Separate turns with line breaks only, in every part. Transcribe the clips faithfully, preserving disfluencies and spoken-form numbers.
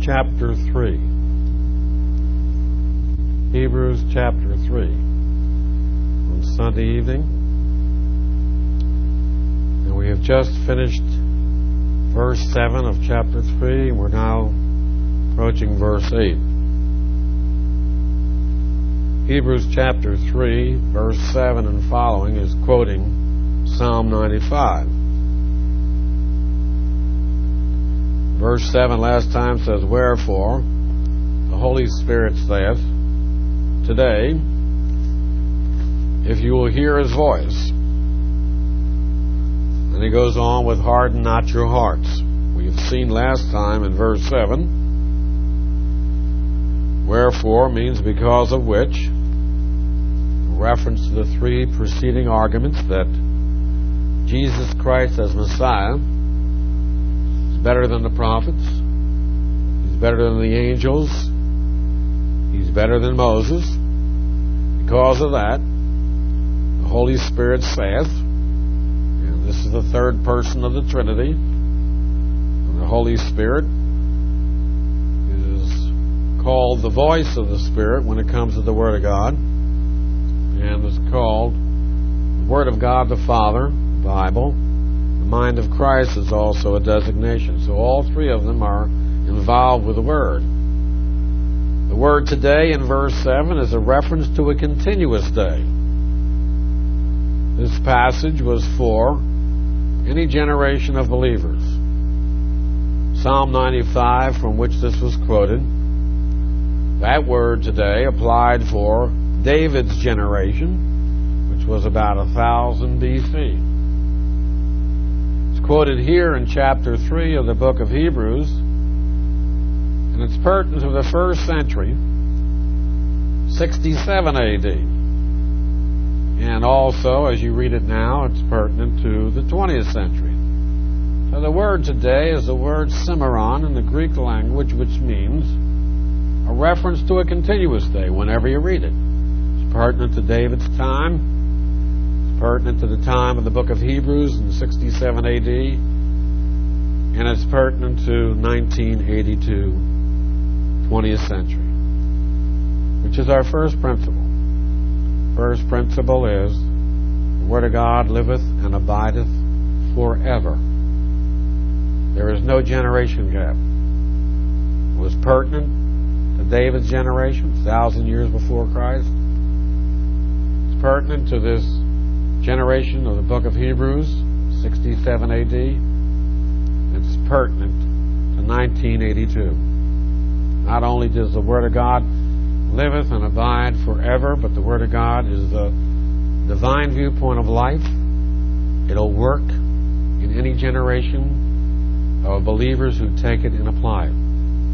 chapter three. Hebrews chapter three. On Sunday evening. And we have just finished verse seven of chapter three, and we're now approaching verse eight. Hebrews chapter three, verse seven and following is quoting Psalm ninety-five. Verse seven last time says, "Wherefore the Holy Spirit saith, Today, if you will hear His voice." And he goes on with, "Harden not your hearts." We have seen last time in verse seven, "Wherefore" means because of which, in reference to the three preceding arguments that Jesus Christ as Messiah is better than the prophets, He's better than the angels, He's better than Moses. Because of that, the Holy Spirit saith, and this is the third person of the Trinity, and the Holy Spirit is called the voice of the Spirit when it comes to the Word of God, and is called the Word of God the Father, the Bible. The mind of Christ is also a designation. So all three of them are involved with the Word. The word today in verse seven is a reference to a continuous day. This passage was for any generation of believers. Psalm ninety-five, from which this was quoted, that word today applied for David's generation, which was about one thousand B C. It's quoted here in chapter three of the book of Hebrews, and it's pertinent to the first century, sixty-seven A D. And also, as you read it now, it's pertinent to the twentieth century. So the word today is the word cimeron in the Greek language, which means a reference to a continuous day whenever you read it. It's pertinent to David's time. It's pertinent to the time of the book of Hebrews in sixty-seven A D. And it's pertinent to nineteen eighty-two. twentieth century, which is our first principle. First principle is the Word of God liveth and abideth forever. There is no generation gap. It was pertinent to David's generation, a thousand years before Christ. It's pertinent to this generation of the book of Hebrews, sixty-seven A D. It's pertinent to nineteen eighty-two. Not only does the Word of God liveth and abide forever, but the Word of God is the divine viewpoint of life. It'll work in any generation of believers who take it and apply it.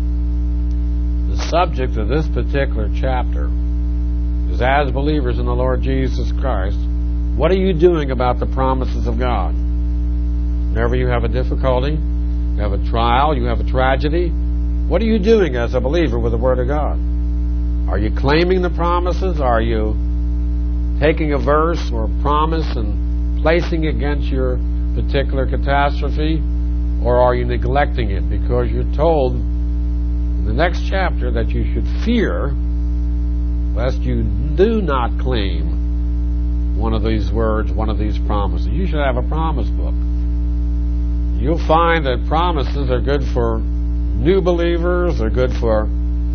The subject of this particular chapter is, as believers in the Lord Jesus Christ, what are you doing about the promises of God? Whenever you have a difficulty, you have a trial, you have a tragedy, what are you doing as a believer with the Word of God? Are you claiming the promises? Are you taking a verse or a promise and placing it against your particular catastrophe? Or are you neglecting it because you're told in the next chapter that you should fear lest you do not claim one of these words, one of these promises? You should have a promise book. You'll find that promises are good for new believers, they're good for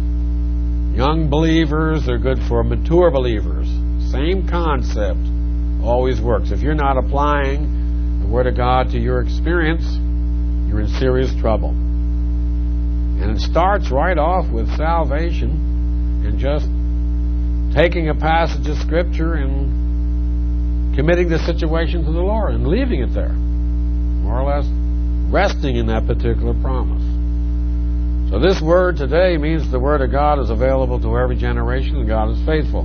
young believers, they're good for mature believers. Same concept always works. If you're not applying the Word of God to your experience, you're in serious trouble. And it starts right off with salvation and just taking a passage of Scripture and committing the situation to the Lord and leaving it there. More or less resting in that particular promise. So this word today means the Word of God is available to every generation, and God is faithful.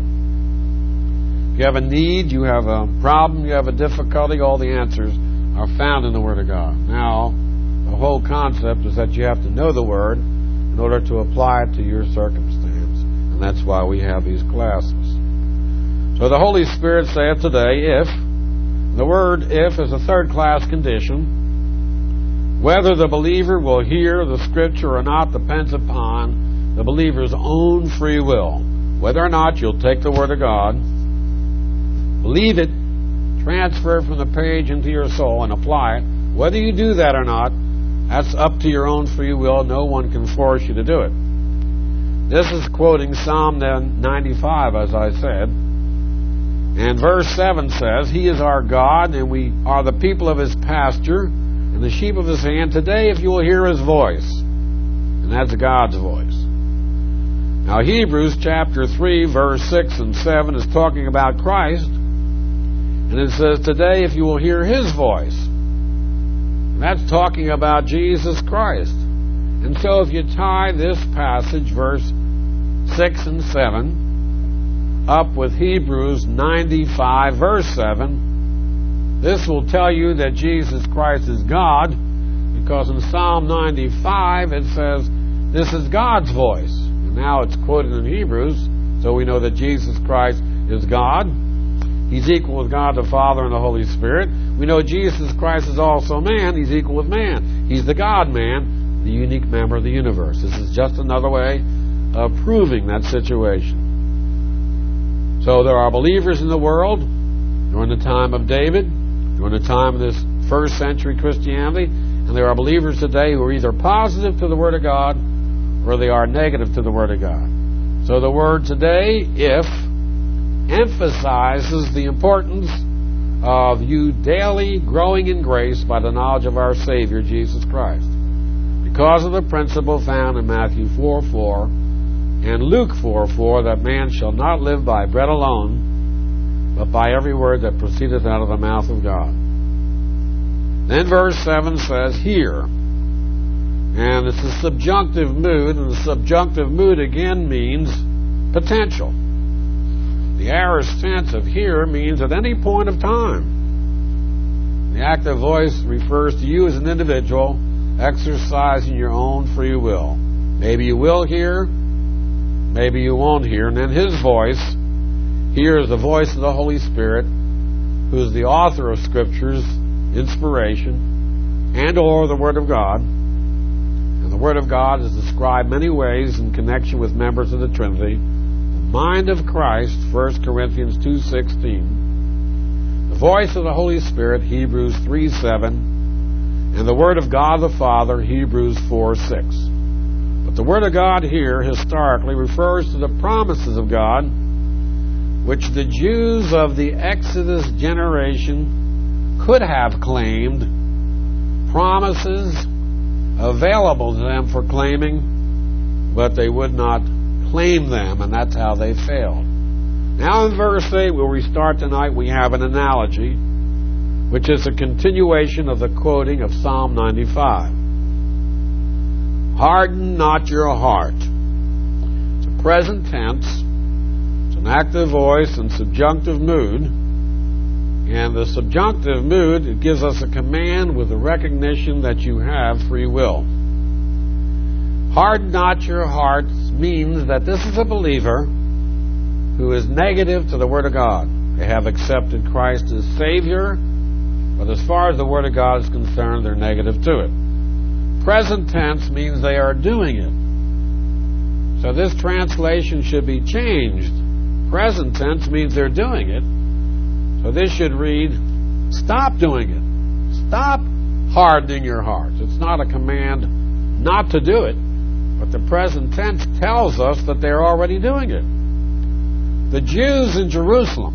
If you have a need, you have a problem, you have a difficulty, all the answers are found in the Word of God. Now, the whole concept is that you have to know the Word in order to apply it to your circumstance. And that's why we have these classes. So the Holy Spirit saith today, if, the word if is a third class condition. Whether the believer will hear the Scripture or not depends upon the believer's own free will. Whether or not you'll take the Word of God, believe it, transfer it from the page into your soul and apply it. Whether you do that or not, that's up to your own free will. No one can force you to do it. This is quoting Psalm ninety-five, as I said. And verse seven says, He is our God, and we are the people of His pasture, and the sheep of His hand. Today, if you will hear His voice, and that's God's voice. Now, Hebrews chapter three, verse six and seven is talking about Christ, and it says, Today, if you will hear His voice. And that's talking about Jesus Christ. And so if you tie this passage, verse six and seven, up with Hebrews ninety-five, verse seven, this will tell you that Jesus Christ is God, because in Psalm ninety-five it says, this is God's voice. And now it's quoted in Hebrews, so we know that Jesus Christ is God. He's equal with God the Father and the Holy Spirit. We know Jesus Christ is also man. He's equal with man. He's the God-man, the unique member of the universe. This is just another way of proving that situation. So there are believers in the world during the time of David, during the time of this first century Christianity, and there are believers today who are either positive to the Word of God or they are negative to the Word of God. So the word today, if, emphasizes the importance of you daily growing in grace by the knowledge of our Savior, Jesus Christ, because of the principle found in Matthew four four and Luke four four, that man shall not live by bread alone, but by every word that proceedeth out of the mouth of God. Then verse seven says, Hear. And it's a subjunctive mood, and the subjunctive mood again means potential. The aorist tense of hear means at any point of time. The active voice refers to you as an individual exercising your own free will. Maybe you will hear, maybe you won't hear. And then His voice, here is the voice of the Holy Spirit, who is the author of Scripture's inspiration and or the Word of God. And the Word of God is described many ways in connection with members of the Trinity. Mind of Christ, First Corinthians two sixteen. The voice of the Holy Spirit, Hebrews three seven. And the Word of God the Father, Hebrews four six. But the Word of God here, historically, refers to the promises of God, which the Jews of the Exodus generation could have claimed, promises available to them for claiming, but they would not claim them, and that's how they failed. Now in verse eight, where we start tonight, we have an analogy, which is a continuation of the quoting of Psalm ninety-five. Harden not your heart. It's a present tense, it's an active voice and subjunctive mood, and the subjunctive mood, it gives us a command with the recognition that you have free will. Harden not your heart means that this is a believer who is negative to the Word of God. They have accepted Christ as Savior, but as far as the Word of God is concerned, they're negative to it. Present tense means they are doing it. So this translation should be changed. Present tense means they're doing it. So this should read, stop doing it. Stop hardening your hearts. It's not a command not to do it, but the present tense tells us that they're already doing it. The Jews in Jerusalem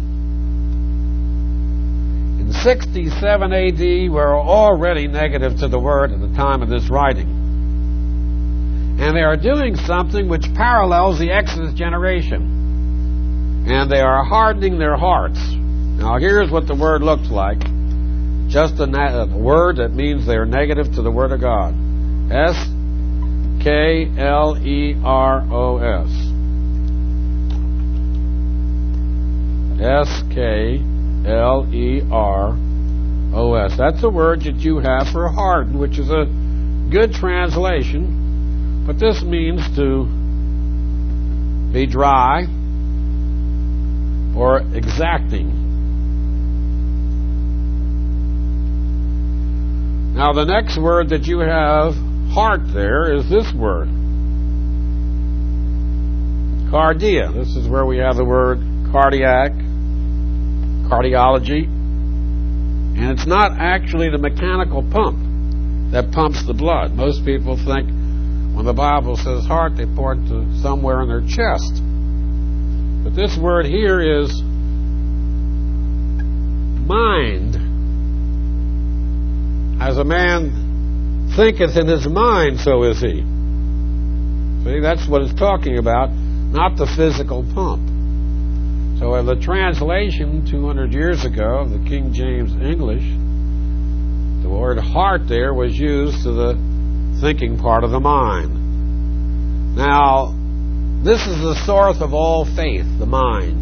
in sixty-seven A D were already negative to the Word at the time of this writing. And they are doing something which parallels the Exodus generation. And they are hardening their hearts. Now here's what the word looks like. Just a, na- a word that means they are negative to the Word of God. S K L E R O S. S K L E R O S. That's the word that you have for harden, which is a good translation, but this means to be dry or exacting. Now the next word that you have, heart, there is this word. Cardia. This is where we have the word cardiac, cardiology. And it's not actually the mechanical pump that pumps the blood. Most people think when the Bible says heart, they point to somewhere in their chest. But this word here is mind. As a man thinketh in his mind, so is he. See, that's what it's talking about, not the physical pump. So in the translation two hundred years ago of the King James English, the word heart there was used to the thinking part of the mind. Now, this is the source of all faith, the mind.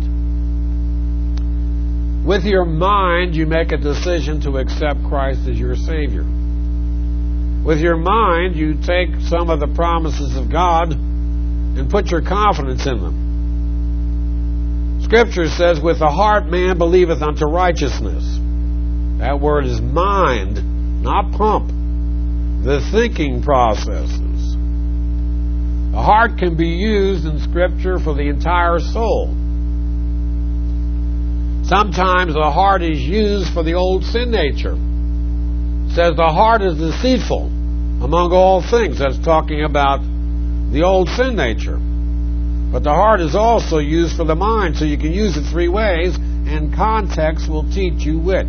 With your mind, you make a decision to accept Christ as your Savior. With your mind, you take some of the promises of God and put your confidence in them. Scripture says, with the heart man believeth unto righteousness. That word is mind, not pump. The thinking processes. The heart can be used in Scripture for the entire soul. Sometimes the heart is used for the old sin nature. It says the heart is deceitful among all things. That's talking about the old sin nature. But the heart is also used for the mind, so you can use it three ways, and context will teach you which.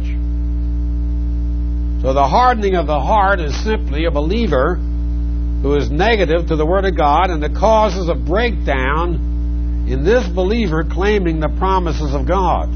So the hardening of the heart is simply a believer who is negative to the Word of God, and it causes a breakdown in this believer claiming the promises of God.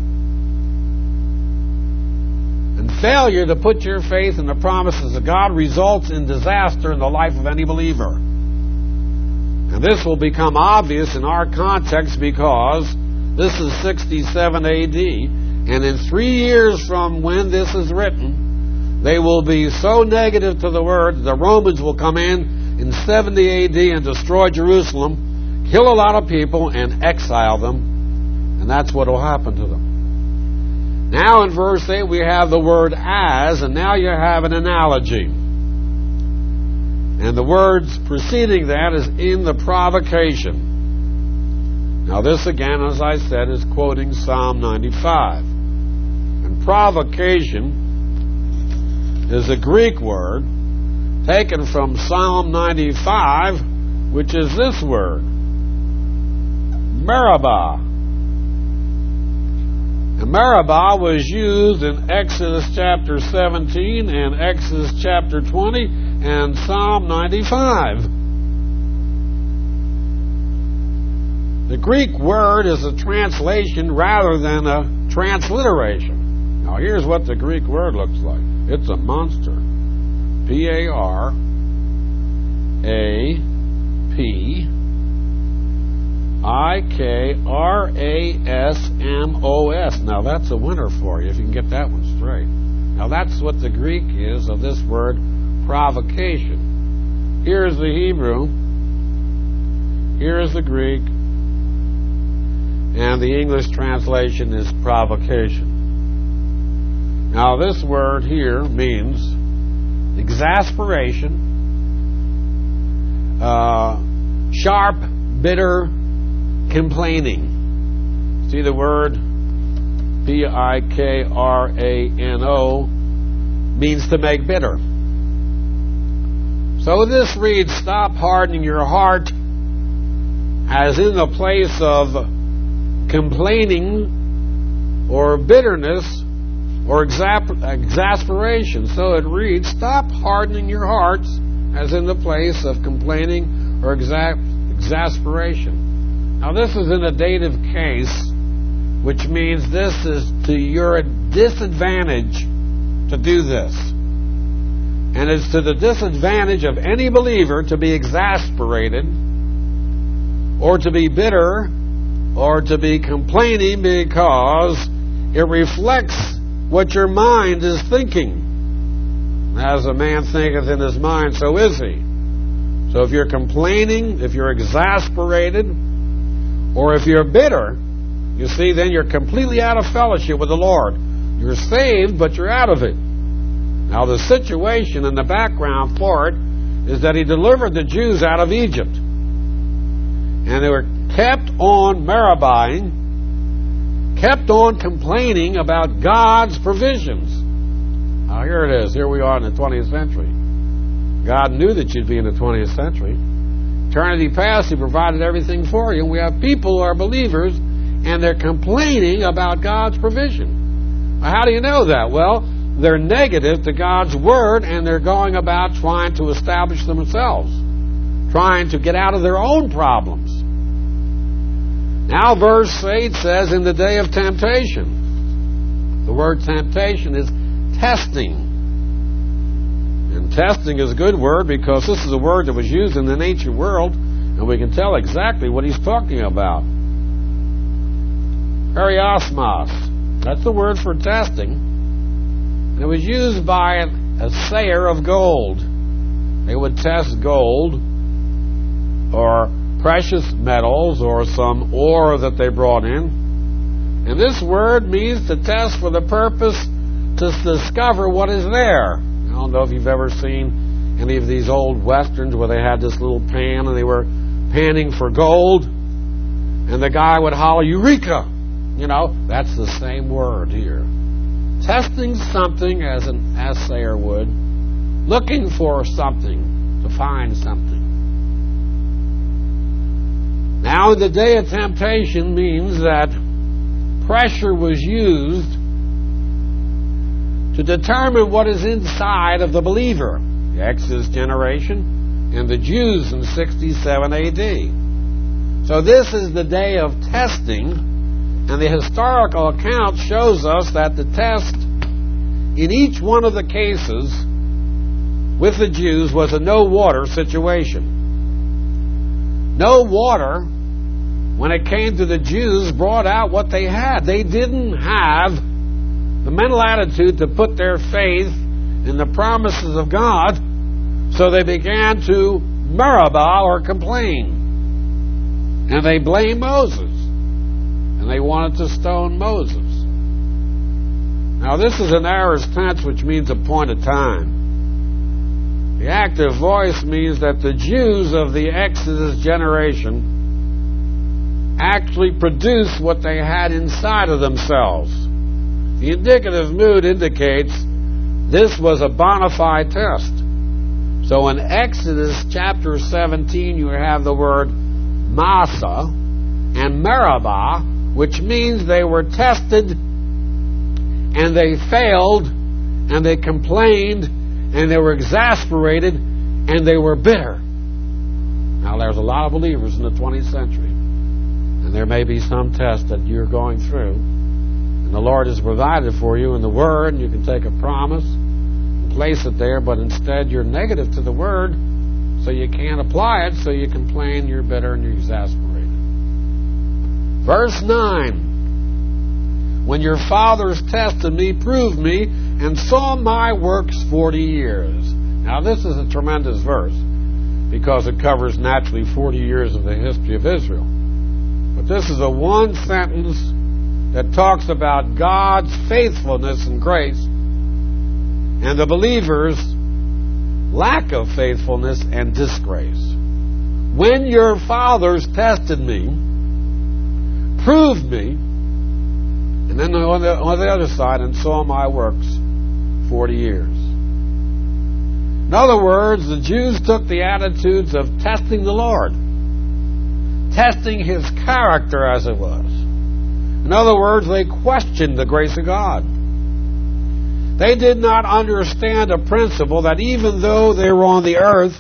And failure to put your faith in the promises of God results in disaster in the life of any believer. And this will become obvious in our context because this is sixty-seven A D, and in three years from when this is written, they will be so negative to the Word, the Romans will come in in seventy A D and destroy Jerusalem, kill a lot of people, and exile them. And that's what will happen to them. Now in verse eight we have the word as, and now you have an analogy. And the words preceding that is in the provocation. Now this again, as I said, is quoting Psalm ninety-five. And provocation is a Greek word taken from Psalm ninety-five, which is this word, Meribah. And Meribah was used in Exodus chapter seventeen and Exodus chapter twenty and Psalm ninety-five. The Greek word is a translation rather than a transliteration. Now here's what the Greek word looks like. It's a monster. P A R A P I K R A S M O S. Now that's a winner for you if you can get that one straight. Now that's what the Greek is of this word provocation. Here's the Hebrew. Here's the Greek. And the English translation is provocation. Now this word here means exasperation, uh, sharp, bitter, complaining. See the word P I K R A N O means to make bitter. So this reads, stop hardening your heart, as in the place of complaining or bitterness or exasper- exasperation. So it reads, stop hardening your hearts, as in the place of complaining or exa- exasperation. Now this is in a dative case, which means this is to your disadvantage to do this. And it's to the disadvantage of any believer to be exasperated or to be bitter or to be complaining, because it reflects what your mind is thinking. As a man thinketh in his mind, so is he. So if you're complaining, if you're exasperated, or if you're bitter, you see, then you're completely out of fellowship with the Lord. You're saved, but you're out of it. Now the situation and the background for it is that he delivered the Jews out of Egypt. And they were kept on Meribahing, kept on complaining about God's provisions. Now here it is. Here we are in the twentieth century. God knew that you'd be in the twentieth century. Eternity past, He provided everything for you. And we have people who are believers, and they're complaining about God's provision. Well, how do you know that? Well, they're negative to God's Word, and they're going about trying to establish themselves, trying to get out of their own problems. Now verse eight says, in the day of temptation. The word temptation is testing. And testing is a good word because this is a word that was used in the ancient world, and we can tell exactly what he's talking about. Periosmos. That's the word for testing. And it was used by a sayer of gold. They would test gold or precious metals or some ore that they brought in. And this word means to test for the purpose to discover what is there. I don't know if you've ever seen any of these old westerns where they had this little pan and they were panning for gold, and the guy would holler, "Eureka!" You know, that's the same word here. Testing something as an assayer would, looking for something, to find something. Now, the day of temptation means that pressure was used to determine what is inside of the believer. The Exodus generation and the Jews in sixty-seven A D. So this is the day of testing, and the historical account shows us that the test in each one of the cases with the Jews was a no water situation. No water, when it came to the Jews, brought out what they had. They didn't have the mental attitude to put their faith in the promises of God, so they began to meribah or complain. And they blamed Moses. And they wanted to stone Moses. Now this is an aorist tense, which means appointed time. The active voice means that the Jews of the Exodus generation actually produced what they had inside of themselves. The indicative mood indicates this was a bona fide test. So in Exodus chapter seventeen, you have the word Massa and Meribah, which means they were tested and they failed and they complained and they were exasperated and they were bitter. Now there's a lot of believers in the twentieth century, and there may be some test that you're going through, and the Lord has provided for you in the Word, and you can take a promise and place it there, but instead you're negative to the Word, so you can't apply it, so you complain, you're bitter, and you're exasperated. Verse nine, when your fathers tested me, proved me, and saw my works forty years. Now this is a tremendous verse, because it covers naturally forty years of the history of Israel. But this is a one sentence that talks about God's faithfulness and grace, and the believer's lack of faithfulness and disgrace. When your fathers tested me, proved me, and then on the, on the other side, and saw my works forty years. In other words, the Jews took the attitudes of testing the Lord, testing His character as it was. In other words, they questioned the grace of God. They did not understand a principle that even though they were on the earth,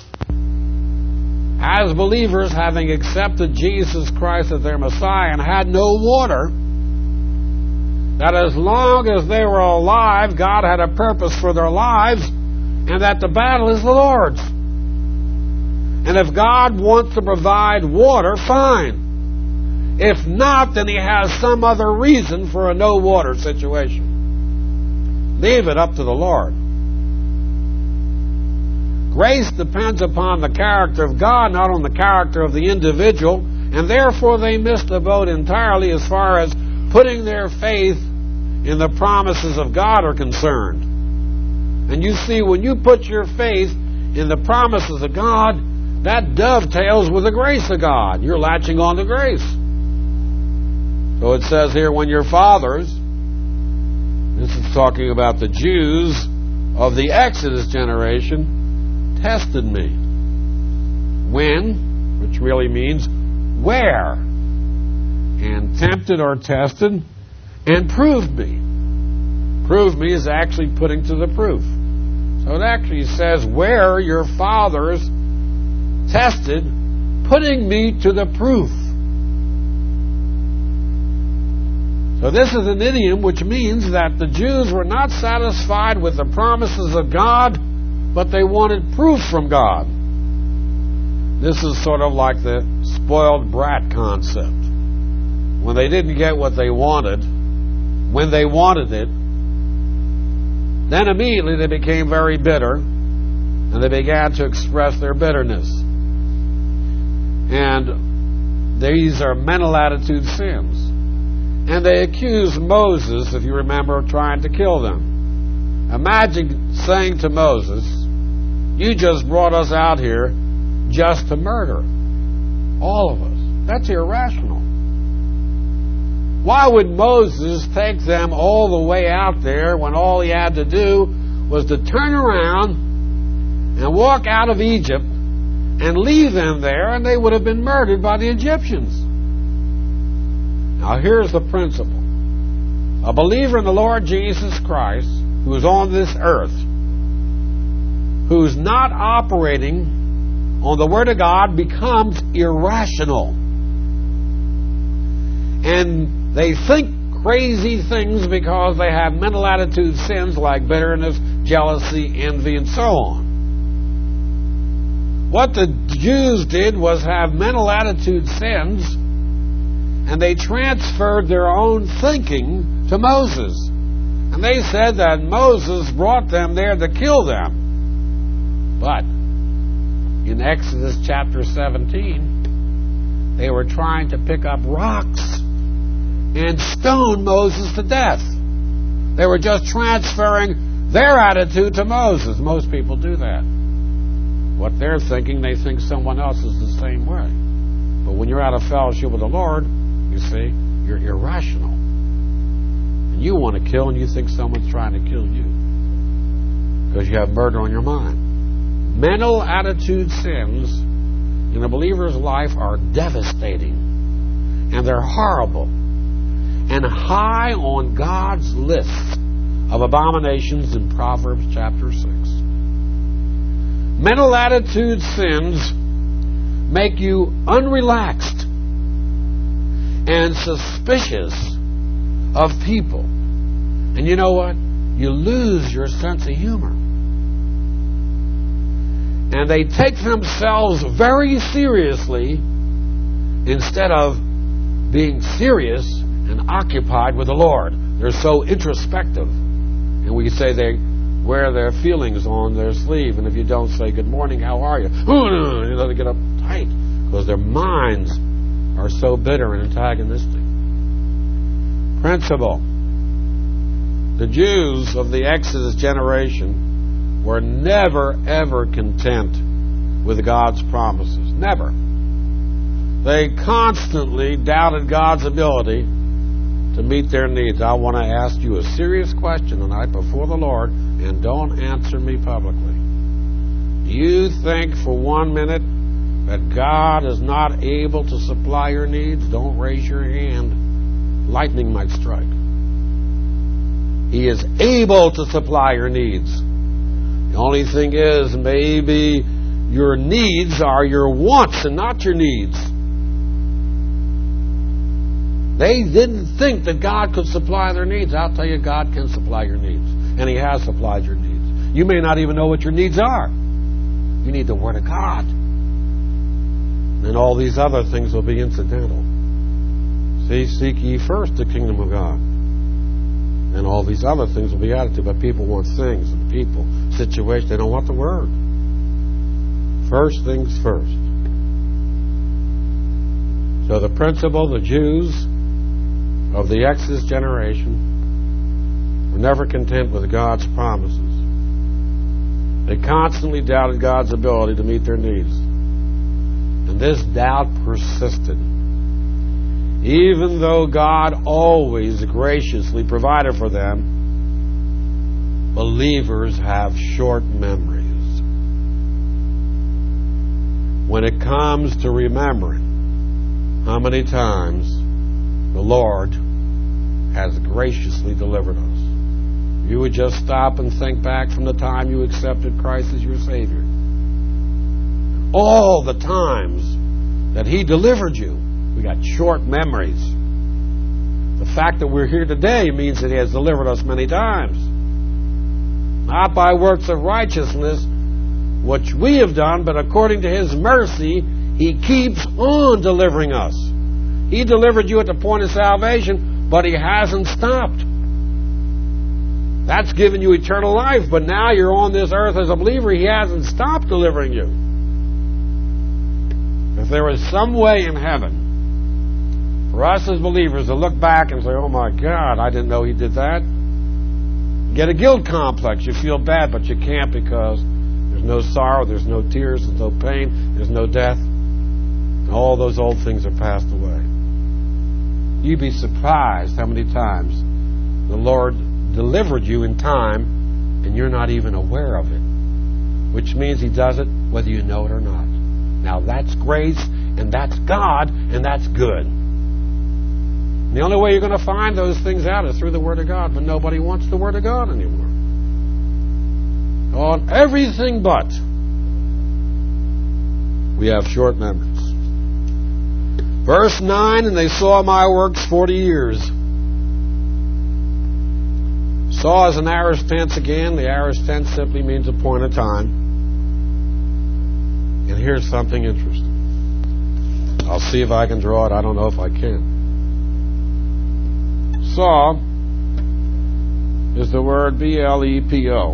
as believers, having accepted Jesus Christ as their Messiah and had no water, that as long as they were alive, God had a purpose for their lives, and that the battle is the Lord's. And if God wants to provide water, fine. If not, then He has some other reason for a no-water situation. Leave it up to the Lord. Grace depends upon the character of God, not on the character of the individual, and therefore they missed the boat entirely as far as putting their faith in the promises of God are concerned. And you see, when you put your faith in the promises of God, that dovetails with the grace of God. You're latching on to grace. So it says here, when your fathers, this is talking about the Jews of the Exodus generation, tested me. When, which really means where, and tempted or tested, and proved me. Proved me is actually putting to the proof. So it actually says, where your fathers tested, putting me to the proof. So this is an idiom which means that the Jews were not satisfied with the promises of God, but they wanted proof from God. This is sort of like the spoiled brat concept. When they didn't get what they wanted, when they wanted it, then immediately they became very bitter, and they began to express their bitterness. And these are mental attitude sins. And they accused Moses, if you remember, of trying to kill them. Imagine saying to Moses, you just brought us out here just to murder all of us. That's irrational. Why would Moses take them all the way out there when all he had to do was to turn around and walk out of Egypt and leave them there, and they would have been murdered by the Egyptians? Now here's the principle. A believer in the Lord Jesus Christ, who is on this earth, who's not operating on the Word of God, becomes irrational. And they think crazy things because they have mental attitude sins like bitterness, jealousy, envy, and so on. What the Jews did was have mental attitude sins, and they transferred their own thinking to Moses. And they said that Moses brought them there to kill them. But in Exodus chapter seventeen, they were trying to pick up rocks and stone Moses to death. They were just transferring their attitude to Moses. Most people do that. What they're thinking, they think someone else is the same way. But when you're out of fellowship with the Lord, you see, you're irrational. And you want to kill, and you think someone's trying to kill you because you have murder on your mind. Mental attitude sins in a believer's life are devastating, and they're horrible, and high on God's list of abominations in Proverbs chapter six. Mental attitude sins make you unrelaxed and suspicious of people. And you know what? You lose your sense of humor. And they take themselves very seriously instead of being serious and occupied with the Lord. They're so introspective. And we say they wear their feelings on their sleeve. And if you don't say, good morning, how are you? You know, they get uptight because their minds are so bitter and antagonistic. Principle. The Jews of the Exodus generation were never, ever content with God's promises. Never. They constantly doubted God's ability to meet their needs. I want to ask you a serious question tonight before the Lord, and don't answer me publicly. Do you think for one minute that God is not able to supply your needs? Don't raise your hand. Lightning might strike. He is able to supply your needs. The only thing is, maybe your needs are your wants and not your needs. They didn't think that God could supply their needs. I'll tell you, God can supply your needs. And He has supplied your needs. You may not even know what your needs are. You need the Word of God. And all these other things will be incidental. See, seek ye first the kingdom of God. And all these other things will be added to. But people want things and people, situations. They don't want the Word. First things first. So the principle, the Jews of the Exodus generation were never content with God's promises. They constantly doubted God's ability to meet their needs. And this doubt persisted. Even though God always graciously provided for them, believers have short memories. When it comes to remembering how many times the Lord has graciously delivered us. You would just stop and think back from the time you accepted Christ as your Savior. All the times that He delivered you. We got short memories. The fact that we're here today means that He has delivered us many times. Not by works of righteousness, which we have done, but according to His mercy, He keeps on delivering us. He delivered you at the point of salvation, but He hasn't stopped. That's given you eternal life, but now you're on this earth as a believer. He hasn't stopped delivering you. If there was some way in heaven for us as believers to look back and say, oh my God, I didn't know He did that. Get a guilt complex. You feel bad, but you can't because there's no sorrow, there's no tears, there's no pain, there's no death. And all those old things are passed away. You'd be surprised how many times the Lord delivered you in time and you're not even aware of it. Which means He does it whether you know it or not. Now that's grace, and that's God, and that's good. And the only way you're going to find those things out is through the Word of God, but nobody wants the Word of God anymore. On everything but, we have short memories. Verse nine, and they saw my works forty years. Saw is an aorist tense again. The aorist tense simply means a point of time. And here's something interesting. I'll see if I can draw it. I don't know if I can. Saw is the word B L E P O.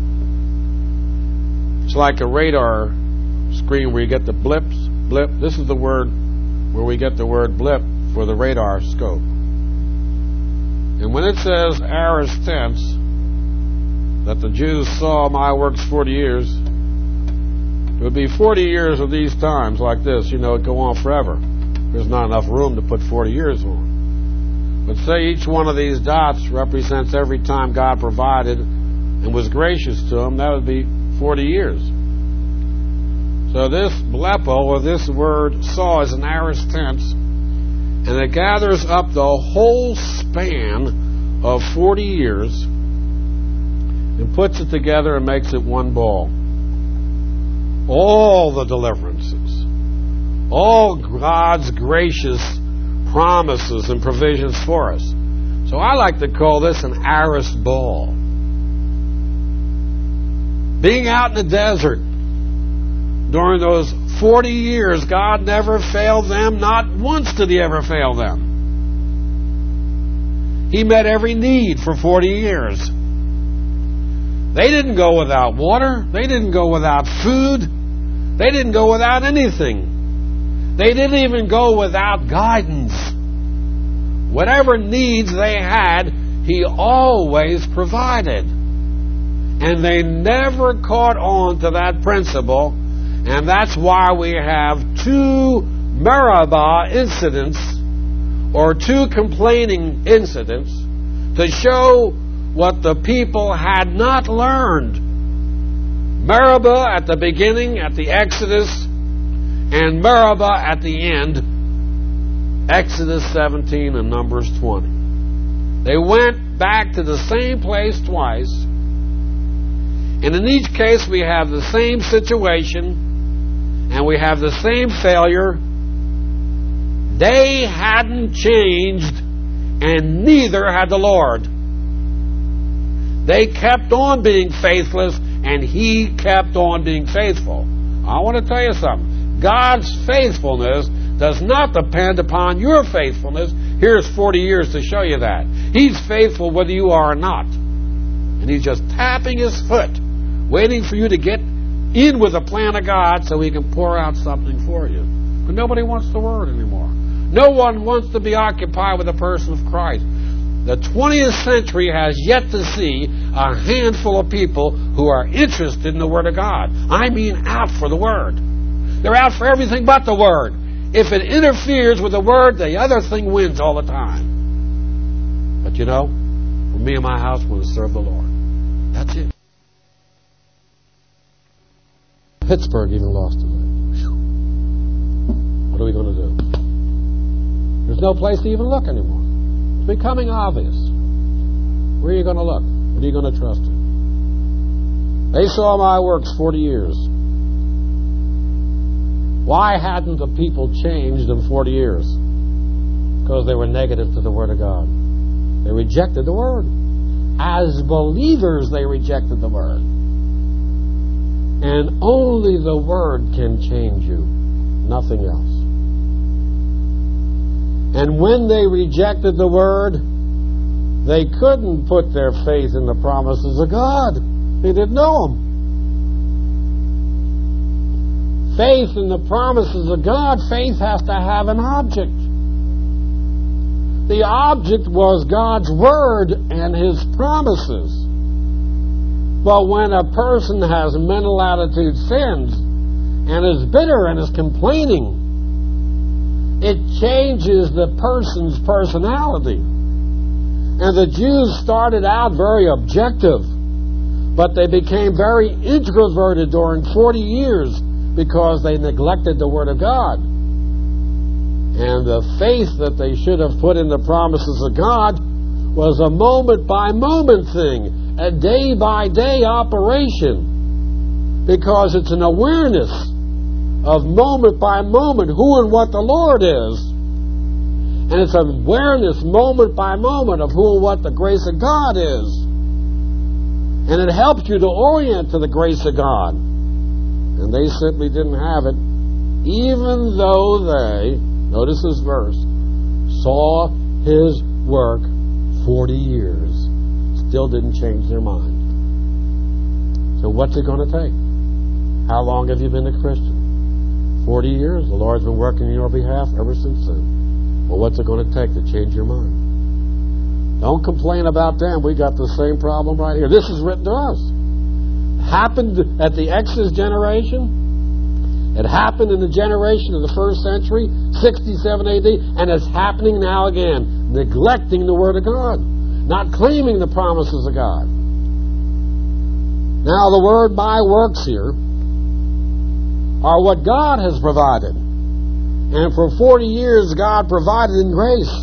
It's like a radar screen where you get the blips, blip. This is the word where we get the word blip for the radar scope. And when it says aorist tense, that the Jews saw my works forty years, it would be forty years of these times like this. You know, it'd go on forever. There's not enough room to put forty years on. But say each one of these dots represents every time God provided and was gracious to them, that would be forty years. So this blepo, or this word saw, is an aorist tense, and it gathers up the whole span of forty years and puts it together and makes it one ball. All the deliverances, all God's gracious promises and provisions for us. So I like to call this an aorist ball. Being out in the desert during those forty years, God never failed them. Not once did He ever fail them. He met every need for forty years. They didn't go without water. They didn't go without food. They didn't go without anything. They didn't even go without guidance. Whatever needs they had, He always provided. And they never caught on to that principle. And that's why we have two Meribah incidents, or two complaining incidents, to show what the people had not learned. Meribah at the beginning, at the Exodus, and Meribah at the end, Exodus seventeen and Numbers twenty. They went back to the same place twice, and in each case we have the same situation, and we have the same failure. They hadn't changed, and neither had the Lord. They kept on being faithless, and He kept on being faithful. I want to tell you something. God's faithfulness does not depend upon your faithfulness. Here's forty years to show you that. He's faithful whether you are or not. And He's just tapping His foot, waiting for you to get in with the plan of God so He can pour out something for you. But nobody wants the Word anymore. No one wants to be occupied with the person of Christ. The twentieth century has yet to see a handful of people who are interested in the Word of God. I mean out for the Word. They're out for everything but the Word. If it interferes with the Word, the other thing wins all the time. But you know, for me and my house, we're going to serve the Lord. That's it. Pittsburgh even lost today. What are we going to do? There's no place to even look anymore. It's becoming obvious. Where are you going to look? What are you going to trust in? They saw my works forty years. Why hadn't the people changed in forty years? Because they were negative to the Word of God. They rejected the Word. As believers, they rejected the Word. And only the Word can change you. Nothing else. And when they rejected the Word, they couldn't put their faith in the promises of God. They didn't know them. Faith in the promises of God, faith has to have an object. The object was God's Word and His promises. But when a person has mental attitude sins and is bitter and is complaining, it changes the person's personality. And the Jews started out very objective, but they became very introverted during forty years because they neglected the Word of God. And the faith that they should have put in the promises of God was a moment-by-moment thing, a day-by-day operation, because it's an awareness of moment-by-moment who and what the Lord is. And it's an awareness moment-by-moment of who and what the grace of God is. And it helps you to orient to the grace of God. And they simply didn't have it, even though they, notice this verse, saw His work forty years, still didn't change their mind. So what's it going to take? How long have you been a Christian? forty years. The Lord's been working on your behalf ever since then. Well, what's it going to take to change your mind? Don't complain about them. We got the same problem right here. This is written to us. Happened at the Exodus generation. It happened in the generation of the first century, sixty-seven A D, and it's happening now again. Neglecting the Word of God. Not claiming the promises of God. Now the word by works here are what God has provided. And for forty years God provided in grace.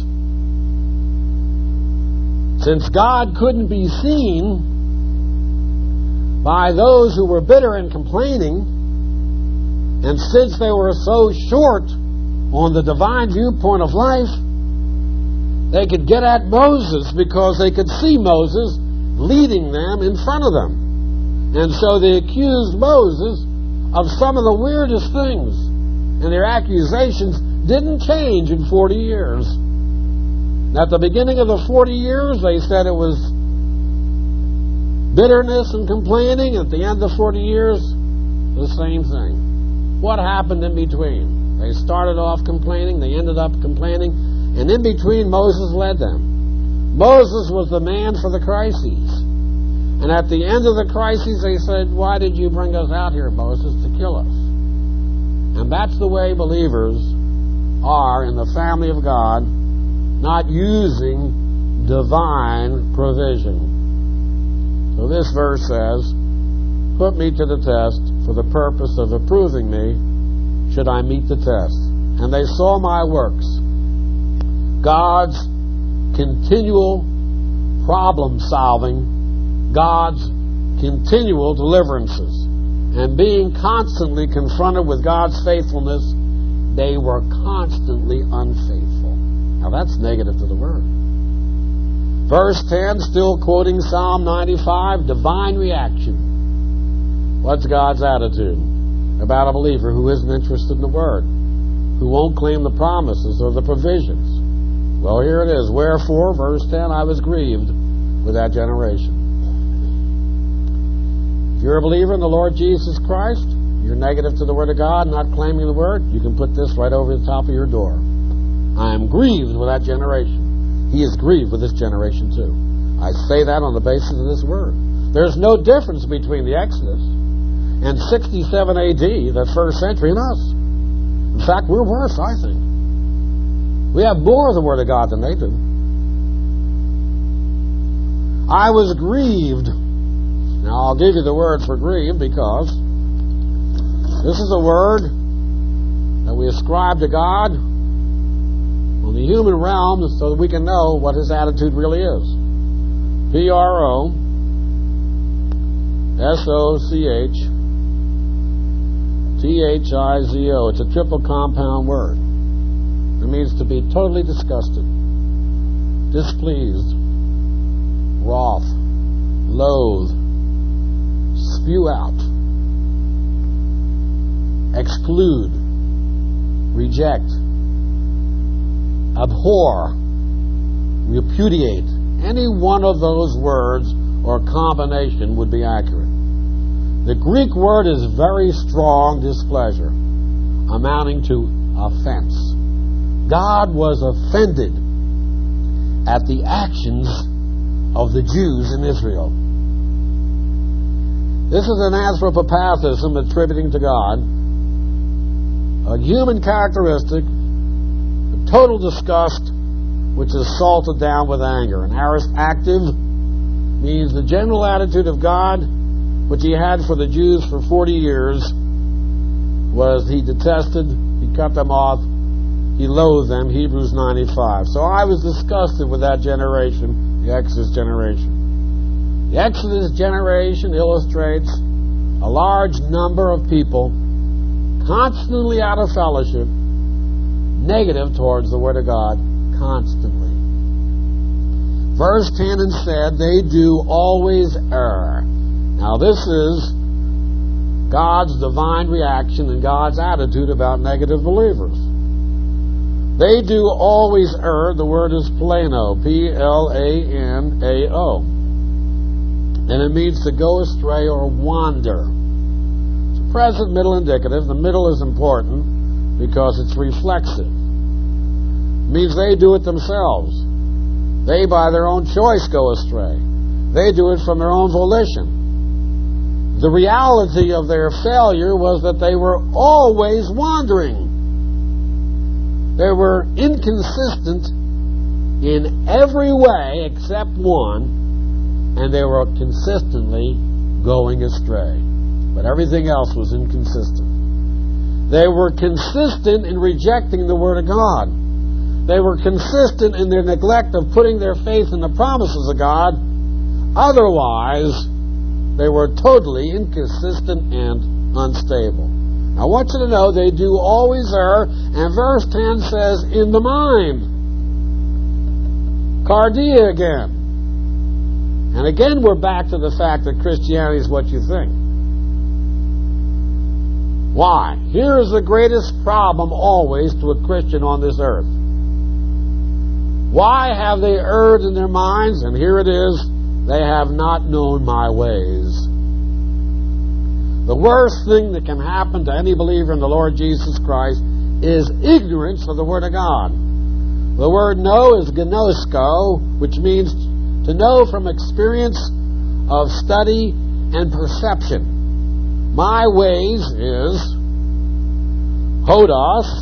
Since God couldn't be seen by those who were bitter and complaining, and since they were so short on the divine viewpoint of life, they could get at Moses because they could see Moses leading them in front of them. And so they accused Moses of some of the weirdest things. And their accusations didn't change in forty years. At the beginning of the forty years, they said it was bitterness and complaining. At the end of forty years, the same thing. What happened in between? They started off complaining, they ended up complaining, and in between Moses led them. Moses was the man for the crises. And at the end of the crises they said, why did you bring us out here, Moses, to kill us? And that's the way believers are in the family of God, not using divine provision. So this verse says, put me to the test for the purpose of approving me, should I meet the test. And they saw my works, God's continual problem solving, God's continual deliverances, and being constantly confronted with God's faithfulness, they were constantly unfaithful. Now that's negative to the Word. Verse ten, still quoting Psalm ninety-five, divine reaction. What's God's attitude about a believer who isn't interested in the Word, who won't claim the promises or the provisions? Well, here it is. Wherefore, verse ten, I was grieved with that generation. If you're a believer in the Lord Jesus Christ, you're negative to the Word of God, not claiming the Word, you can put this right over the top of your door. I am grieved with that generation. He is grieved with this generation too. I say that on the basis of this word. There's no difference between the Exodus and sixty-seven A D, the first century, and us. In fact, we're worse, I think. We have more of the Word of God than they do. I was grieved. Now, I'll give you the word for grieved because this is a word that we ascribe to God on the human realm so that we can know what His attitude really is. P R O S O C H T H I Z O. It's a triple compound word. It means to be totally disgusted, displeased, wroth, loathe, spew out, exclude, reject, abhor, repudiate. Any one of those words or combination would be accurate. The Greek word is very strong displeasure, amounting to offense. God was offended at the actions of the Jews in Israel. This is an anthropopathism attributing to God a human characteristic, a total disgust, which is salted down with anger. An aorist active means the general attitude of God, which He had for the Jews for forty years, was He detested, He cut them off, He loathed them, Hebrews ninety-five. So I was disgusted with that generation, the Exodus generation. The Exodus generation illustrates a large number of people constantly out of fellowship, negative towards the Word of God, constantly. Verse ten and said, they do always err. Now this is God's divine reaction and God's attitude about negative believers. They do always err. The word is plano, P L A N A O. And it means to go astray or wander. It's a present, middle, indicative. The middle is important because it's reflexive. It means they do it themselves. They, by their own choice, go astray. They do it from their own volition. The reality of their failure was that they were always wandering. They were inconsistent in every way except one, and they were consistently going astray. But everything else was inconsistent. They were consistent in rejecting the Word of God. They were consistent in their neglect of putting their faith in the promises of God. Otherwise, they were totally inconsistent and unstable. I want you to know they do always err, and verse ten says, in the mind. Cardia again. And again we're back to the fact that Christianity is what you think. Why? Here is the greatest problem always to a Christian on this earth. Why have they erred in their minds? And here it is, they have not known my ways. The worst thing that can happen to any believer in the Lord Jesus Christ is ignorance of the Word of God. The word know is gnosko, which means to know from experience of study and perception. My ways is hodos,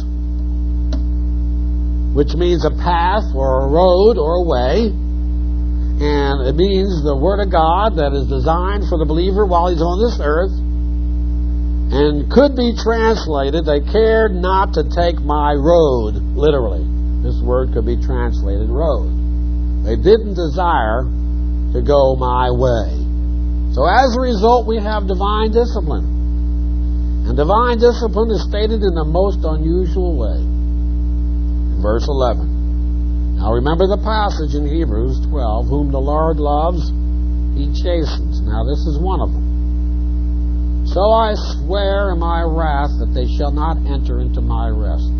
which means a path or a road or a way. And it means the Word of God that is designed for the believer while he's on this earth. And could be translated, they cared not to take my road, literally. This word could be translated road. They didn't desire to go my way. So as a result, we have divine discipline. And divine discipline is stated in the most unusual way. In verse eleven. Now remember the passage in Hebrews twelve, whom the Lord loves, He chastens. Now this is one of them. So I swear in my wrath that they shall not enter into my rest.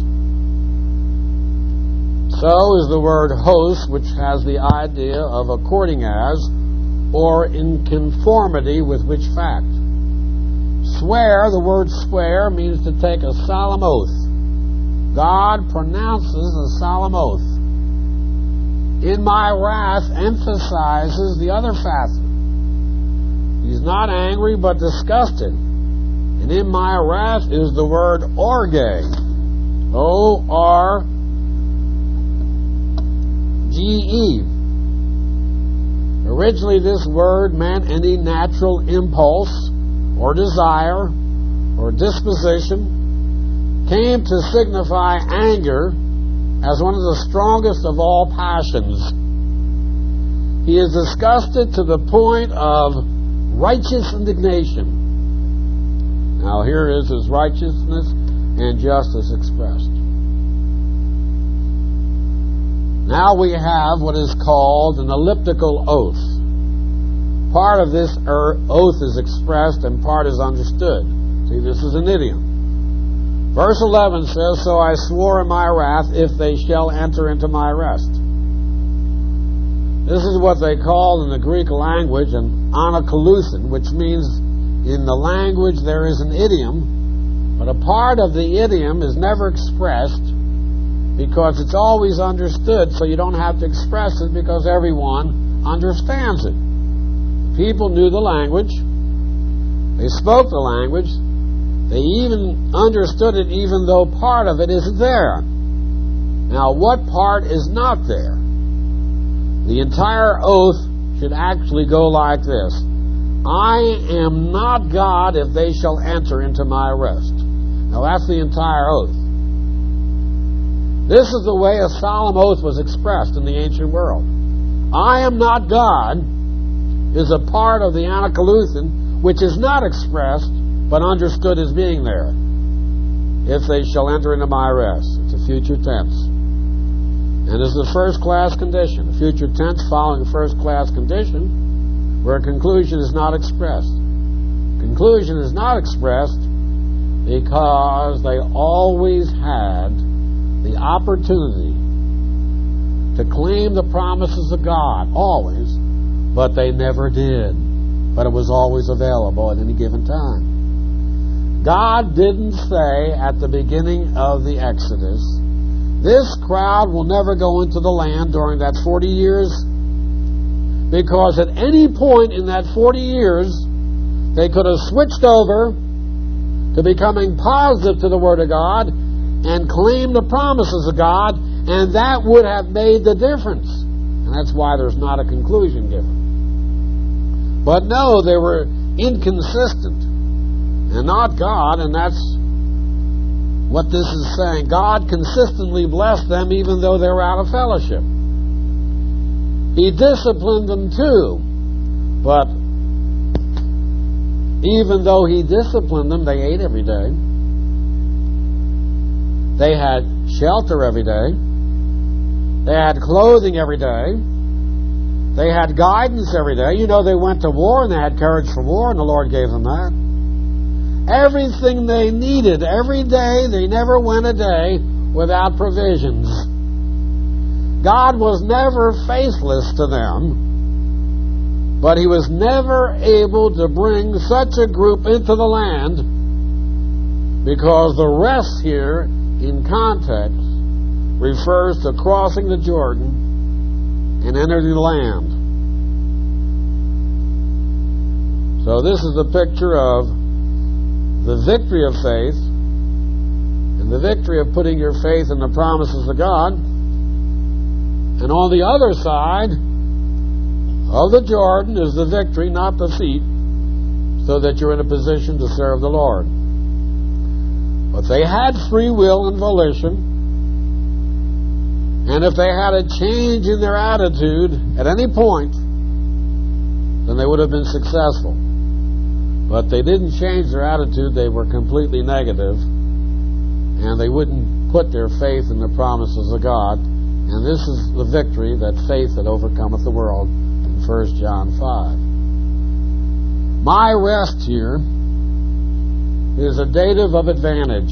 So is the word host, which has the idea of according as, or in conformity with which fact. Swear, the word swear, means to take a solemn oath. God pronounces a solemn oath. in my wrath emphasizes the other facet. He's not angry but disgusted. And in my wrath is the word orge. O R G E. Originally this word meant any natural impulse or desire or disposition, came to signify anger as one of the strongest of all passions. He is disgusted to the point of righteous indignation. Now here is his righteousness and justice expressed. Now we have what is called an elliptical oath. Part of this oath is expressed and part is understood. See, this is an idiom. Verse eleven says, "So I swore in my wrath, if they shall enter into my rest." This is what they call in the Greek language an anakolusin, which means in the language there is an idiom, but a part of the idiom is never expressed because it's always understood, so you don't have to express it because everyone understands it. People knew the language. They spoke the language. They even understood it even though part of it isn't there. Now, what part is not there? The entire oath should actually go like this: I am not God if they shall enter into my rest. Now, that's the entire oath. This is the way a solemn oath was expressed in the ancient world. I am not God is a part of the anakolusin which is not expressed but understood as being there. If they shall enter into my rest. It's a future tense. And it's a first-class condition. A future tense following a first-class condition where a conclusion is not expressed. Conclusion is not expressed because they always had the opportunity to claim the promises of God, always, but they never did. But it was always available at any given time. God didn't say at the beginning of the Exodus, this crowd will never go into the land during that forty years, because at any point in that forty years, they could have switched over to becoming positive to the Word of God and claim the promises of God, and that would have made the difference. And that's why there's not a conclusion given. But no, they were inconsistent and not God, and that's what this is saying. God consistently blessed them even though they were out of fellowship. He disciplined them too, but even though He disciplined them, they ate every day. They had shelter every day. They had clothing every day. They had guidance every day. You know, they went to war and they had courage for war, and the Lord gave them that. Everything they needed every day. They never went a day without provisions. God was never faithless to them, but He was never able to bring such a group into the land, because the rest here in context refers to crossing the Jordan and entering the land. So this is a picture of the victory of faith and the victory of putting your faith in the promises of God. And on the other side of the Jordan is the victory, not defeat, so that you're in a position to serve the Lord. But they had free will and volition, and if they had a change in their attitude at any point, then they would have been successful. But they didn't change their attitude. They were completely negative, and they wouldn't put their faith in the promises of God. And this is the victory, that faith that overcometh the world, in First John five. My rest here is a dative of advantage.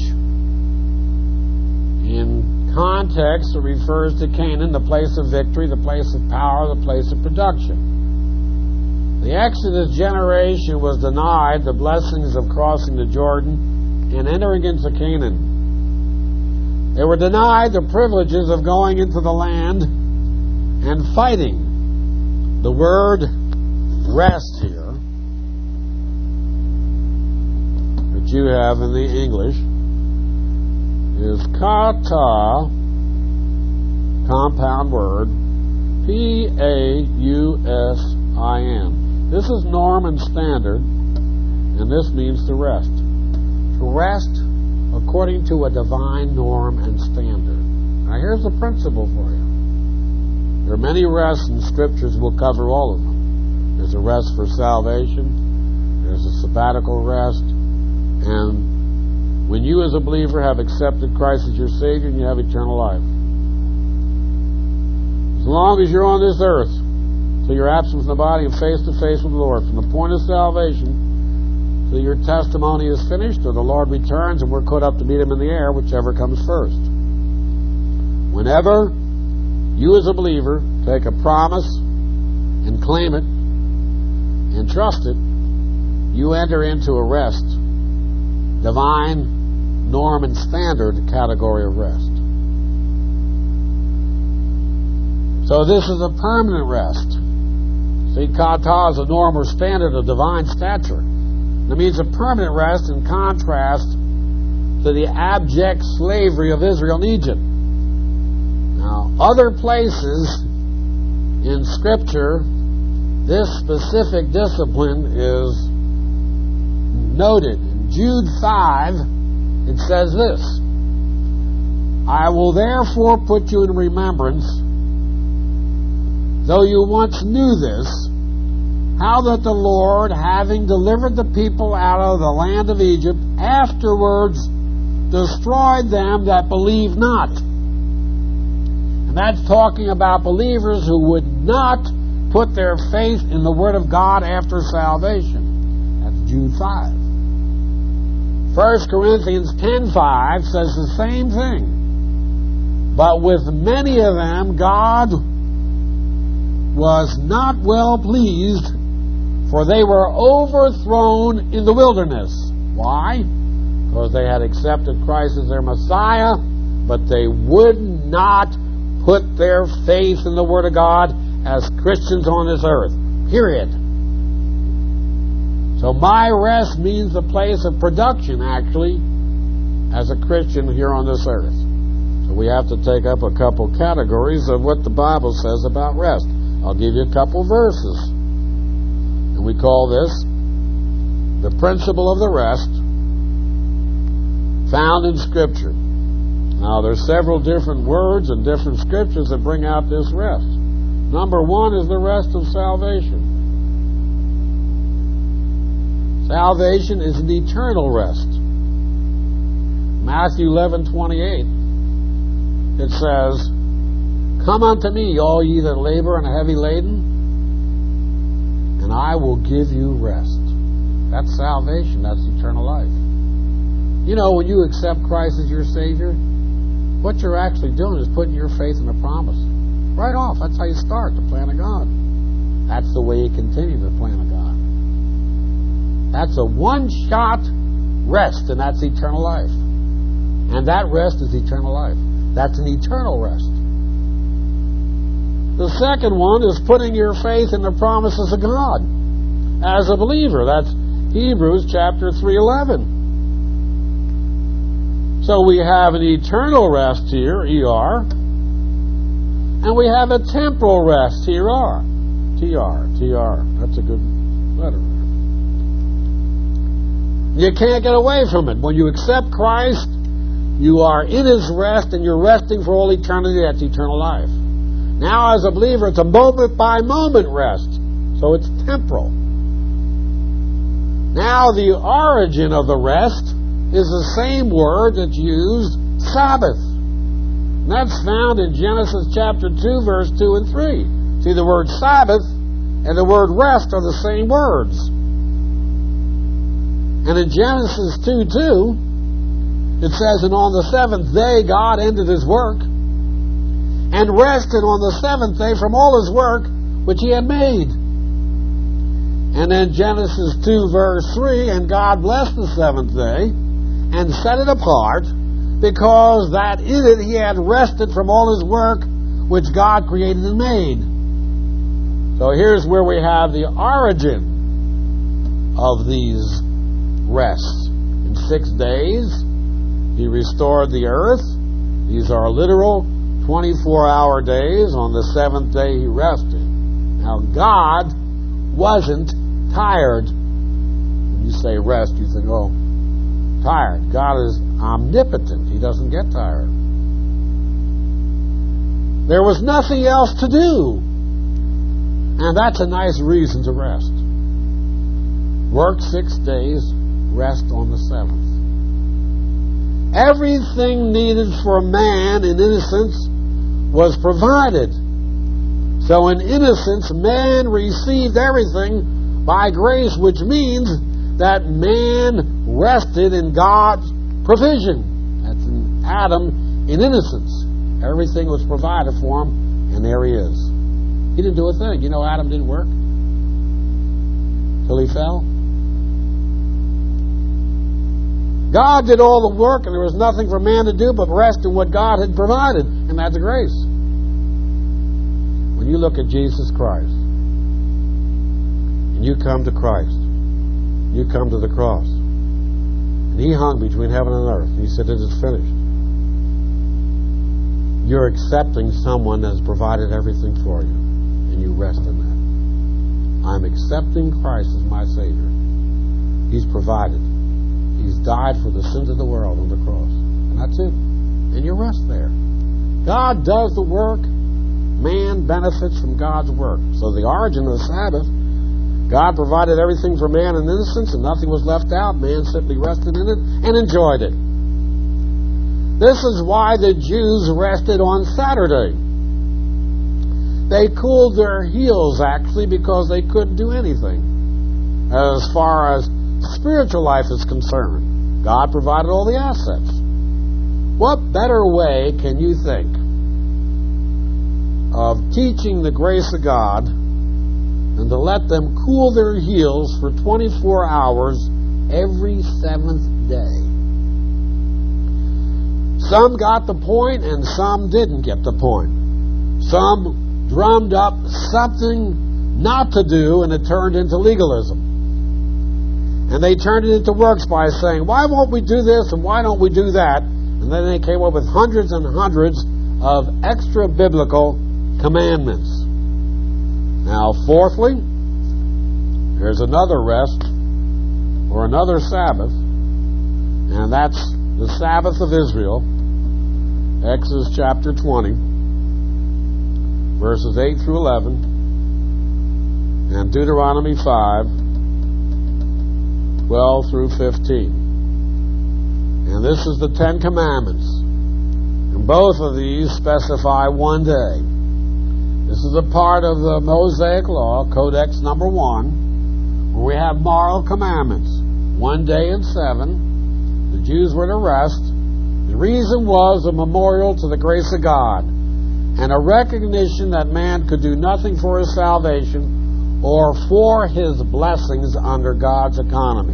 In context, it refers to Canaan, the place of victory, the place of power, the place of production. The Exodus generation was denied the blessings of crossing the Jordan and entering into Canaan. They were denied the privileges of going into the land and fighting. The word rest here that you have in the English is kata, compound word, P A U S I N. This is Norman Standard, and this means to rest. To rest according to a divine norm and standard. Now here's the principle for you. There are many rests in Scriptures. We'll cover all of them. There's a rest for salvation. There's a sabbatical rest. And when you as a believer have accepted Christ as your Savior, you have eternal life. As long as you're on this earth, till you're absent from the body and face to face with the Lord, from the point of salvation till your testimony is finished, or the Lord returns and we're caught up to meet Him in the air, whichever comes first. Whenever you as a believer take a promise and claim it and trust it, you enter into a rest, divine norm and standard category of rest. So this is a permanent rest. See, kata is a norm or standard of divine stature. That means a permanent rest in contrast to the abject slavery of Israel in Egypt. Now, other places in Scripture, this specific discipline is noted. In Jude five, it says this: I will therefore put you in remembrance, though you once knew this, how that the Lord, having delivered the people out of the land of Egypt, afterwards destroyed them that believed not. And that's talking about believers who would not put their faith in the Word of God after salvation. That's Jude five. First Corinthians ten five says the same thing. But with many of them God was not well pleased, for they were overthrown in the wilderness. Why? Because they had accepted Christ as their Messiah, but they would not put their faith in the Word of God as Christians on this earth. Period. So my rest means the place of production, actually, as a Christian here on this earth. So we have to take up a couple categories of what the Bible says about rest. I'll give you a couple verses. And we call this the principle of the rest found in Scripture. Now, there's several different words and different scriptures that bring out this rest. Number one is the rest of salvation. Salvation is an eternal rest. Matthew eleven twenty-eight, it says, Come unto me, all ye that labor and are heavy laden, and I will give you rest. That's salvation. That's eternal life. You know, when you accept Christ as your Savior, what you're actually doing is putting your faith in the promise. Right off. That's how you start the plan of God. That's the way you continue the plan of God. That's a one-shot rest, and that's eternal life. And that rest is eternal life. That's an eternal rest. The second one is putting your faith in the promises of God as a believer. That's Hebrews chapter three eleven. So we have an eternal rest here, E R, and we have a temporal rest here, R, T R, T R. That's a good letter. You can't get away from it. When you accept Christ, you are in His rest, and you're resting for all eternity. That's eternal life. Now, as a believer, it's a moment-by-moment rest, so it's temporal. Now, the origin of the rest is the same word that's used, Sabbath. And that's found in Genesis chapter two, verse two and three. See, the word Sabbath and the word rest are the same words. And in Genesis two two, it says, And on the seventh day God ended His work, and rested on the seventh day from all His work which He had made. And then Genesis two, verse three, And God blessed the seventh day, and set it apart, because that in it He had rested from all His work which God created and made. So here's where we have the origin of these rests. In six days, He restored the earth. These are literal twenty-four hour days. On the seventh day, He rested. Now, God wasn't tired. When you say rest, you think, oh, tired. God is omnipotent. He doesn't get tired. There was nothing else to do. And that's a nice reason to rest. Work six days, rest on the seventh. Everything needed for man in innocence was provided. So in innocence, man received everything by grace, which means that man rested in God's provision. That's in Adam in innocence. Everything was provided for him, and there he is. He didn't do a thing. You know, Adam didn't work till he fell. God did all the work, and there was nothing for man to do but rest in what God had provided, and that's grace. When you look at Jesus Christ, and you come to Christ, you come to the cross, and He hung between heaven and earth, and He said, it is finished. You're accepting someone that has provided everything for you, and you rest in that. I'm accepting Christ as my Savior. He's provided. He's died for the sins of the world on the cross. And that's it. And you rest there. God does the work. Man benefits from God's work. So the origin of the Sabbath, God provided everything for man in innocence, and nothing was left out. Man simply rested in it and enjoyed it. This is why the Jews rested on Saturday. They cooled their heels, actually, because they couldn't do anything as far as spiritual life is concerned. God provided all the assets. What better way can you think of teaching the grace of God than to let them cool their heels for twenty-four hours every seventh day? Some got the point and some didn't get the point. Some drummed up something not to do, and it turned into legalism. And they turned it into works by saying, why won't we do this and why don't we do that? And then they came up with hundreds and hundreds of extra biblical commandments. Now, fourthly, there's another rest or another Sabbath, and that's the Sabbath of Israel. Exodus chapter twenty, verses eight through eleven, and Deuteronomy five, twelve through fifteen. And this is the Ten Commandments. And both of these specify one day. This is a part of the Mosaic Law, Codex number one, where we have moral commandments. One day in seven, the Jews were to rest. The reason was a memorial to the grace of God and a recognition that man could do nothing for his salvation or for his blessings under God's economy.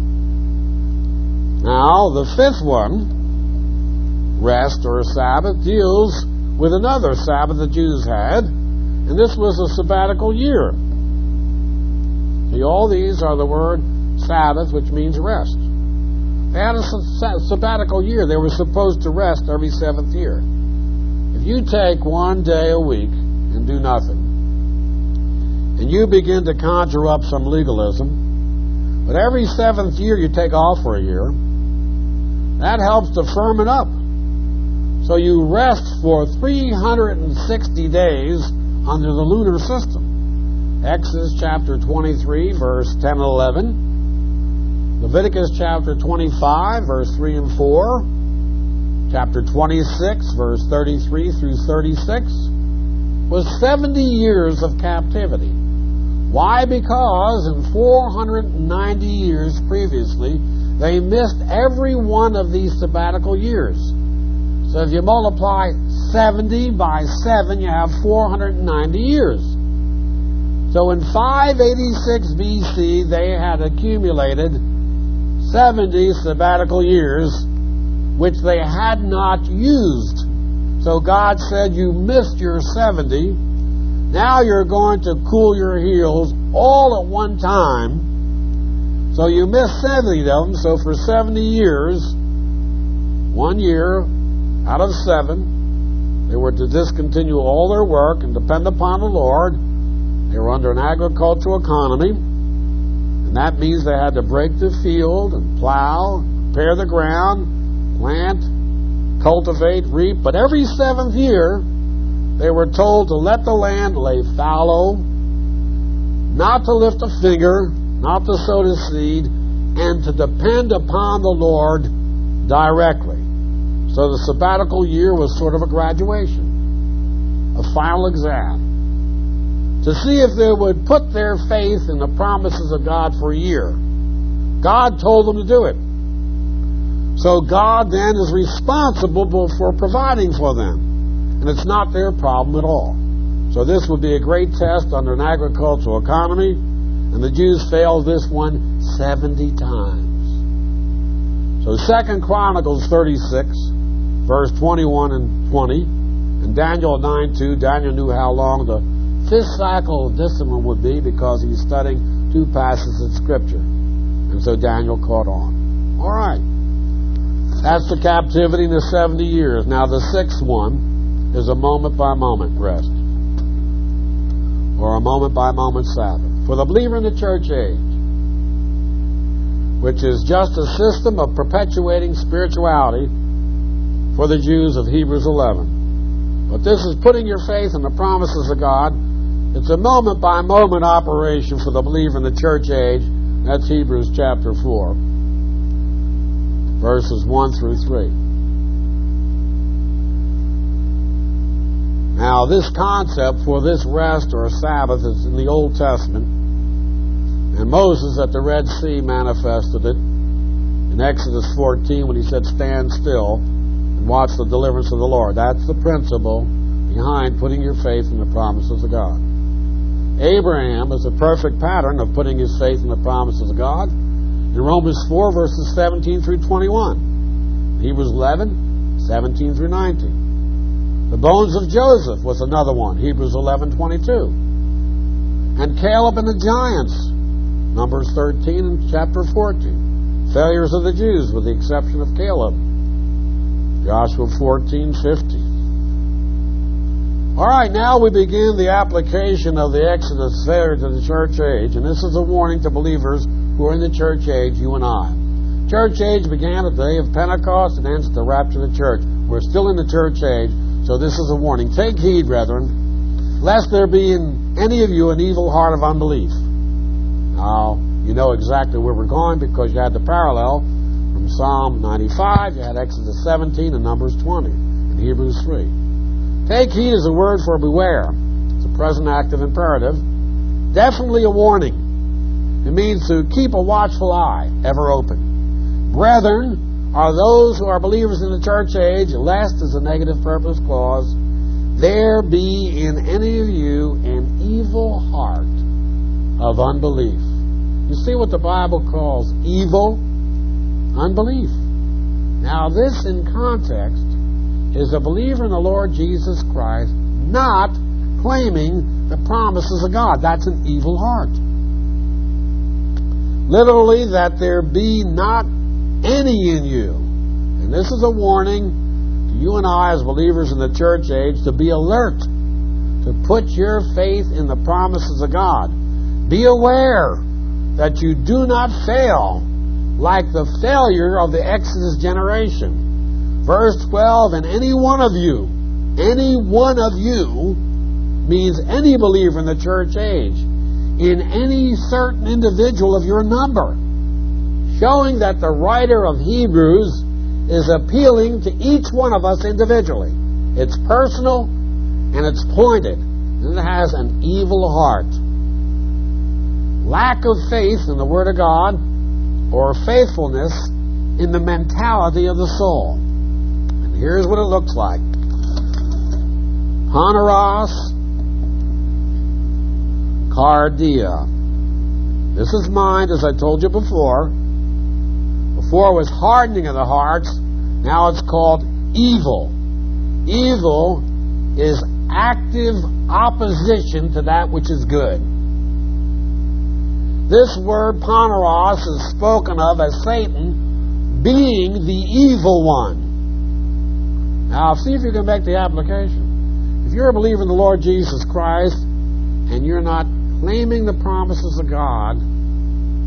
Now, the fifth one, rest or Sabbath, deals with another Sabbath the Jews had, and this was a sabbatical year. See, all these are the word Sabbath, which means rest. They had a sabbatical year. They were supposed to rest every seventh year. If you take one day a week and do nothing, and you begin to conjure up some legalism, but every seventh year you take off for a year, that helps to firm it up. So you rest for three hundred sixty days under the lunar system. Exodus chapter twenty-three, verse ten and eleven. Leviticus chapter twenty-five, verse three and four. Chapter twenty-six, verse thirty-three through thirty-six, was seventy years of captivity. Why? Because in four hundred ninety years previously, they missed every one of these sabbatical years. So if you multiply seventy by seven, you have four hundred ninety years. So in five eighty-six B C, they had accumulated seventy sabbatical years, which they had not used. So So God said, you missed your seventy. Now you're going to cool your heels all at one time. So you missed seventy of them. So for seventy years, one year out of seven, they were to discontinue all their work and depend upon the Lord. They were under an agricultural economy. And that means they had to break the field and plow, prepare the ground, plant, cultivate, reap. But every seventh year, they were told to let the land lay fallow, not to lift a finger, not to sow the seed, and to depend upon the Lord directly. So the sabbatical year was sort of a graduation, a final exam, to see if they would put their faith in the promises of God for a year. God told them to do it. So God then is responsible for providing for them. And it's not their problem at all. So this would be a great test under an agricultural economy. And the Jews failed this one seventy times. So Second Chronicles thirty-six, verse twenty-one and twenty, and Daniel nine two, Daniel knew how long the fifth cycle of discipline would be because he was studying two passages of Scripture. And so Daniel caught on. All right. That's the captivity in the seventy years. Now the sixth one is a moment-by-moment rest, or a moment-by-moment Sabbath. For the believer in the church age, which is just a system of perpetuating spirituality for the Jews of Hebrews eleven. But this is putting your faith in the promises of God. It's a moment-by-moment operation for the believer in the church age. That's Hebrews chapter four, verses one through three. Now, this concept for this rest or Sabbath is in the Old Testament, and Moses at the Red Sea manifested it in Exodus fourteen when he said, stand still and watch the deliverance of the Lord. That's the principle behind putting your faith in the promises of God. Abraham is a perfect pattern of putting his faith in the promises of God. In Romans four, verses seventeen through twenty-one. Hebrews eleven, seventeen through nineteen. The bones of Joseph was another one, Hebrews eleven twenty-two. And Caleb and the giants, Numbers thirteen and chapter fourteen. Failures of the Jews with the exception of Caleb, Joshua fourteen fifty. All right, now we begin the application of the Exodus failure to the church age, and this is a warning to believers who are in the church age, you and I. Church age began at the day of Pentecost and ends at the rapture of the church. We're still in the church age. So this is a warning. Take heed, brethren, lest there be in any of you an evil heart of unbelief. Now, you know exactly where we're going because you had the parallel from Psalm ninety-five, you had Exodus seventeen, and Numbers twenty, and Hebrews three. Take heed is a word for beware. It's a present active imperative. Definitely a warning. It means to keep a watchful eye, ever open. Brethren are those who are believers in the church age, lest as a negative purpose clause, there be in any of you an evil heart of unbelief. You see what the Bible calls evil? Unbelief. Now this in context is a believer in the Lord Jesus Christ not claiming the promises of God. That's an evil heart. Literally, that there be not any in you. And this is a warning to you and I as believers in the church age to be alert, to put your faith in the promises of God. Be aware that you do not fail like the failure of the Exodus generation. Verse twelve, and any one of you, any one of you means any believer in the church age, in any certain individual of your number, showing that the writer of Hebrews is appealing to each one of us individually. It's personal and it's pointed, and it has an evil heart. Lack of faith in the Word of God or faithfulness in the mentality of the soul. And here's what it looks like. Poneros cardia. This is mind, as I told you before. Before it was hardening of the hearts, now it's called evil. Evil is active opposition to that which is good. This word poneros is spoken of as Satan being the evil one. Now, see if you can make the application. If you're a believer in the Lord Jesus Christ and you're not claiming the promises of God,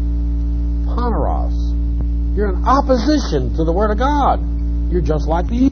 poneros, you're in opposition to the Word of God. You're just like the